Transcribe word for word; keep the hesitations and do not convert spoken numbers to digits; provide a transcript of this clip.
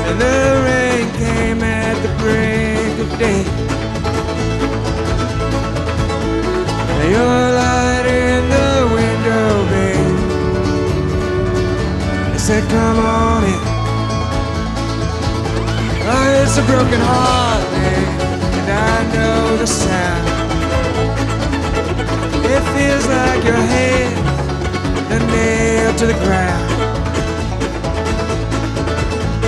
and the rain came at the break of day. Your light in the window, babe. I said, come on in. Oh, it's a broken heart, babe, and I know the sound.